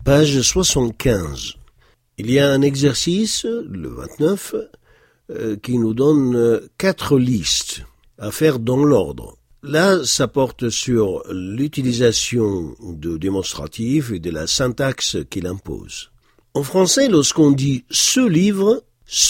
Page 75. Il y a un exercice, le 29, qui nous donne 4 listes à faire dans l'ordre. Là, ça porte sur l'utilisation de démonstratifs et de la syntaxe qu'il impose. En français, lorsqu'on dit « ce livre »,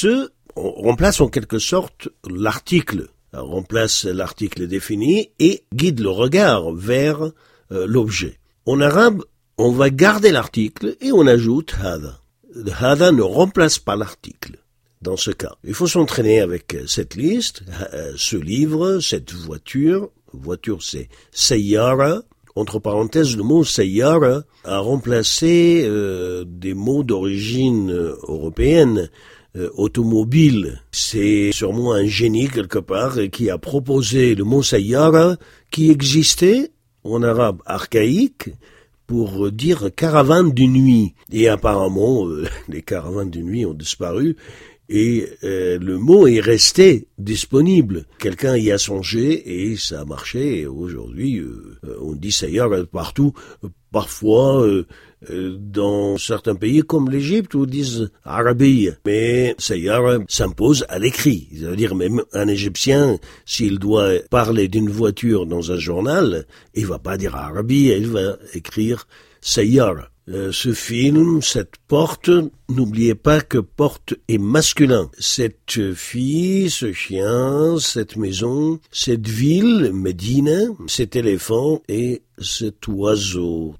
on remplace en quelque sorte l'article. On remplace l'article défini et guide le regard vers l'objet. En arabe, on va garder l'article et on ajoute « hada ». Le « hada » ne remplace pas l'article. Dans ce cas, il faut s'entraîner avec cette liste, ce livre, cette voiture. Voiture, c'est « sayyara ». Entre parenthèses, le mot « sayyara » a remplacé des mots d'origine européenne. Automobile, c'est sûrement un génie quelque part qui a proposé le mot sayyara qui existait en arabe archaïque pour dire caravane de nuit. Et apparemment, les caravanes de nuit ont disparu et le mot est resté disponible. Quelqu'un y a songé et ça a marché. Et aujourd'hui, on dit sayyara partout. Parfois, dans certains pays comme l'Égypte, on dit arabi, mais sayyara s'impose à l'écrit. C'est-à-dire même un Égyptien, s'il doit parler d'une voiture dans un journal, il va pas dire arabi, il va écrire sayyara. Ce film, cette porte, n'oubliez pas que porte est masculin. Cette fille, ce chien, cette maison, cette ville, Médine, cet éléphant et cet oiseau.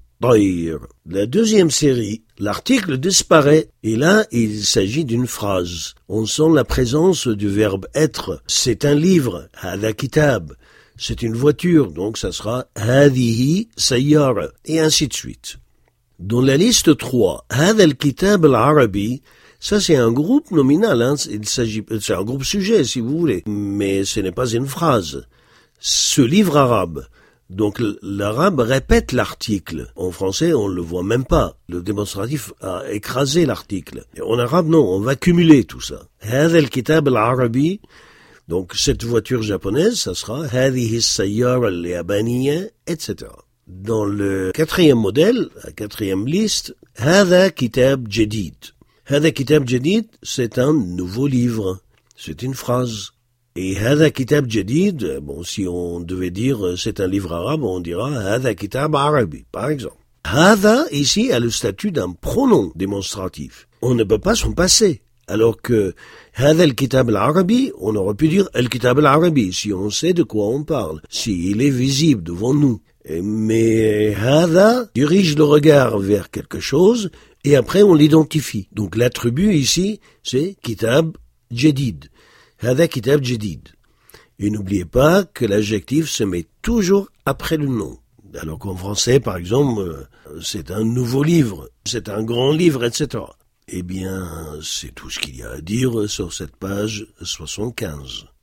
La deuxième série, l'article disparaît et là, il s'agit d'une phrase. On sent la présence du verbe être. C'est un livre, hada kitab. C'est une voiture, donc ça sera hadihi sayyara et ainsi de suite. Dans la liste 3, hada al-kitab al-arabi, ça c'est un groupe nominal, hein. C'est un groupe sujet si vous voulez, mais ce n'est pas une phrase. Ce livre arabe. Donc l'arabe répète l'article. En français, on le voit même pas. Le démonstratif a écrasé l'article. Et en arabe, non, on va cumuler tout ça. هذا الكتاب العربي. Donc cette voiture japonaise, ça sera هذه السيارة اليابانية, etc. Dans le 4e modèle, la 4e liste, هذا كتاب جديد. هذا كتاب جديد, c'est un nouveau livre. C'est une phrase. Et هذا كتاب جديد, bon, si on devait dire c'est un livre arabe, on dira هذا كتاب عربي, par exemple. هذا, ici, a le statut d'un pronom démonstratif. On ne peut pas s'en passer. Alors que هذا الكتاب العربي, on aurait pu dire الكتاب العربي, si on sait de quoi on parle, s'il est visible devant nous. Mais هذا dirige le regard vers quelque chose, et après on l'identifie. Donc l'attribut ici, c'est كتاب جديد. هذا كتاب جديد. Et n'oubliez pas que l'adjectif se met toujours après le nom. Alors qu'en français, par exemple, c'est un nouveau livre, c'est un grand livre, etc. Eh bien, c'est tout ce qu'il y a à dire sur cette page 75.